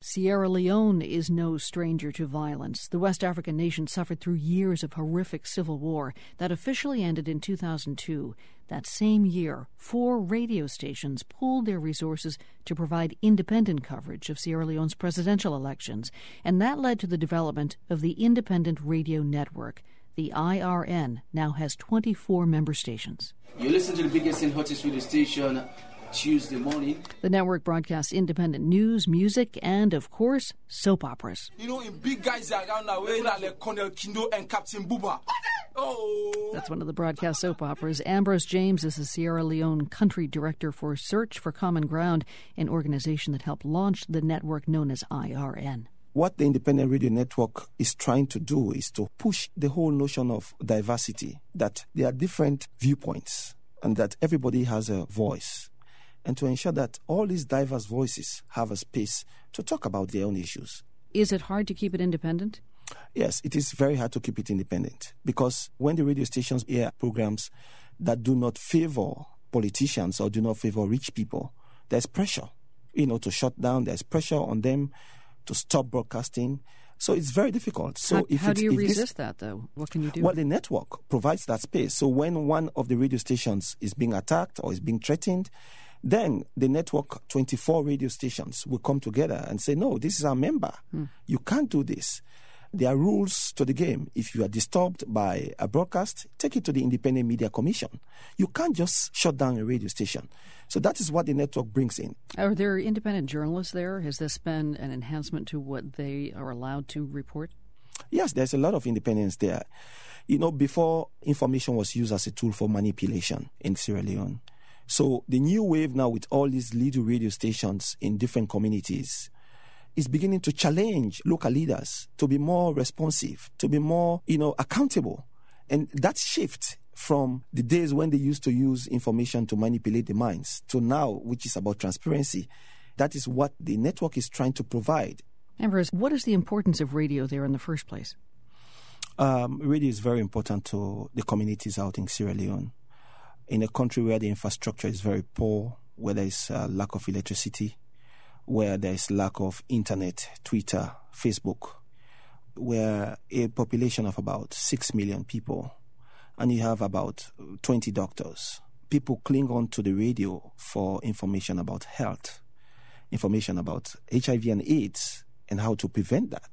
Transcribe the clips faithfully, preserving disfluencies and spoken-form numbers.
Sierra Leone is no stranger to violence. The West African nation suffered through years of horrific civil war that officially ended in two thousand two. That same year, four radio stations pooled their resources to provide independent coverage of Sierra Leone's presidential elections, and that led to the development of the Independent Radio Network. The I R N now has twenty-four member stations. You listen to the biggest and hottest radio station Tuesday morning. The network broadcasts independent news, music, and, of course, soap operas. You know, in big guys around now, we're like Colonel Kindo and Captain Buba. Oh! That's one of the broadcast soap operas. Ambrose James is the Sierra Leone country director for Search for Common Ground, an organization that helped launch the network known as I R N. What the Independent Radio Network is trying to do is to push the whole notion of diversity, that there are different viewpoints and that everybody has a voice, and to ensure that all these diverse voices have a space to talk about their own issues. Is it hard to keep it independent? Yes, it is very hard to keep it independent, because when the radio stations air programs that do not favor politicians or do not favor rich people, there's pressure, you know, to shut down. There's pressure on them to stop broadcasting. So it's very difficult. So how, if how do you resist this, that, though? What can you do? Well, the network provides that space. So when one of the radio stations is being attacked or is being threatened, then the network twenty-four radio stations will come together and say, no, this is our member. Hmm. You can't do this. There are rules to the game. If you are disturbed by a broadcast, take it to the Independent Media Commission. You can't just shut down a radio station. So that is what the network brings in. Are there independent journalists there? Has this been an enhancement to what they are allowed to report? Yes, there's a lot of independence there. You know, before, information was used as a tool for manipulation in Sierra Leone. So the new wave now, with all these little radio stations in different communities, is beginning to challenge local leaders to be more responsive, to be more, you know, accountable. And that shift from the days when they used to use information to manipulate the minds to now, which is about transparency, that is what the network is trying to provide. Ambrose, what is the importance of radio there in the first place? Um, radio is very important to the communities out in Sierra Leone. In a country where the infrastructure is very poor, where there is a lack of electricity, where there is lack of internet, Twitter, Facebook, where a population of about six million people, and you have about twenty doctors. People cling on to the radio for information about health, information about H I V and AIDS, and how to prevent that.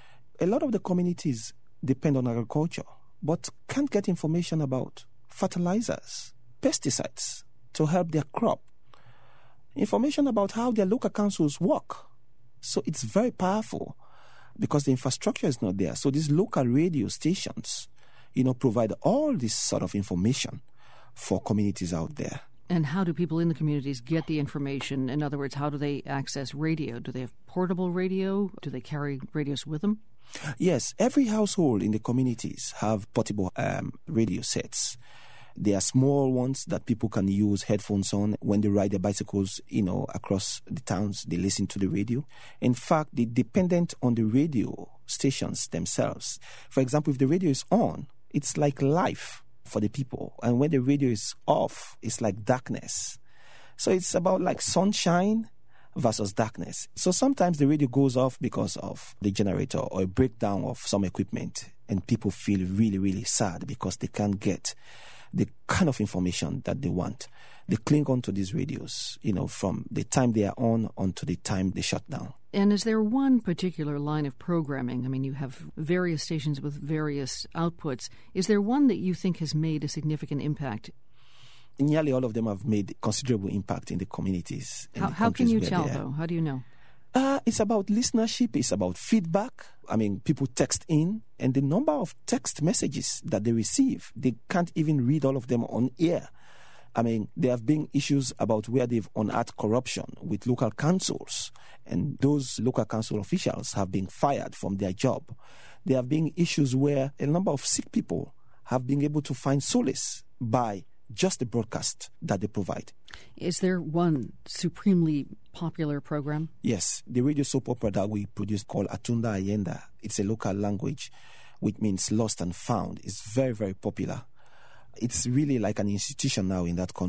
A lot of the communities depend on agriculture, but can't get information about fertilizers, pesticides to help their crop, information about how their local councils work. So it's very powerful because the infrastructure is not there. So these local radio stations, you know, provide all this sort of information for communities out there. And how do people in the communities get the information? In other words, how do they access radio? Do they have portable radio? Do they carry radios with them? Yes, every household in the communities have portable um, radio sets. They are small ones that people can use headphones on when they ride their bicycles, you know, across the towns. They listen to the radio. In fact, they're dependent on the radio stations themselves. For example, if the radio is on, it's like life for the people. And when the radio is off, it's like darkness. So it's about like sunshine versus darkness. So sometimes the radio goes off because of the generator or a breakdown of some equipment, and people feel really, really sad because they can't get the kind of information that they want. They cling on to these radios, you know, from the time they are on until the time they shut down. And is there one particular line of programming? I mean, you have various stations with various outputs. Is there one that you think has made a significant impact? Nearly all of them have made considerable impact in the communities. In how the how can you tell, they though? How do you know? Uh, it's about listenership. It's about feedback. I mean, people text in, and the number of text messages that they receive, they can't even read all of them on air. I mean, there have been issues about where they've unearthed corruption with local councils, and those local council officials have been fired from their job. There have been issues where a number of sick people have been able to find solace by just the broadcast that they provide. Is there one supremely popular program? Yes, the radio soap opera that we produce called Atunda Ayenda. It's a local language, which means lost and found. It's very, very popular. It's really like an institution now in that country.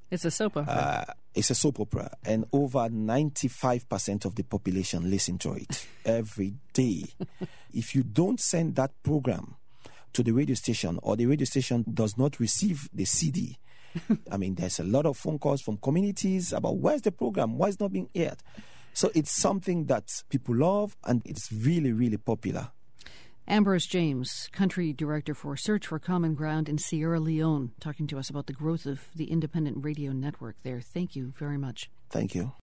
It's a soap opera. Uh, it's a soap opera, and over ninety-five percent of the population listen to it every day. If you don't send that program to the radio station, or the radio station does not receive the C D, I mean, there's a lot of phone calls from communities about where's the program, why it's not being aired. So it's something that people love, and it's really, really popular. Ambrose James, Country Director for Search for Common Ground in Sierra Leone, talking to us about the growth of the independent radio network there. Thank you very much. Thank you.